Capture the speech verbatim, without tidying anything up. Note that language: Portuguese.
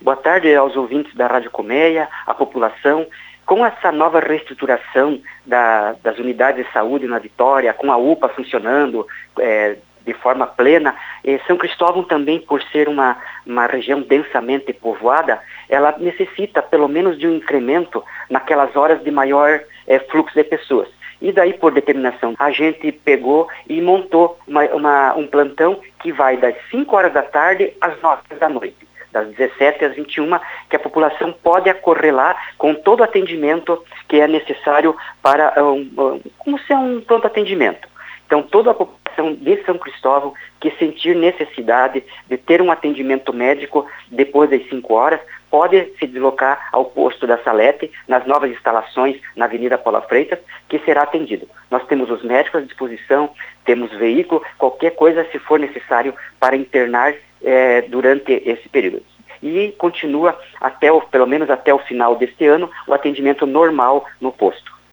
Boa tarde aos ouvintes da Rádio Colmeia, à população. Com essa nova reestruturação da, das unidades de saúde na Vitória, com a U P A funcionando é, de forma plena, eh, São Cristóvão também, por ser uma, uma região densamente povoada, ela necessita pelo menos de um incremento naquelas horas de maior eh, fluxo de pessoas. E daí, por determinação, a gente pegou e montou uma, uma, um plantão que vai das cinco horas da tarde às nove da noite. Das dezessete às vinte e uma, que a população pode acorrer lá com todo o atendimento que é necessário para, um, um, como se é um pronto atendimento. Então, toda a população de São Cristóvão que sentir necessidade de ter um atendimento médico depois das cinco horas, pode se deslocar ao posto da Salete, nas novas instalações na Avenida Paula Freitas, que será atendido. Nós temos os médicos à disposição, temos veículo, qualquer coisa se for necessário para internar eh, durante esse período. E continua, até o, pelo menos até o final deste ano, o atendimento normal no posto.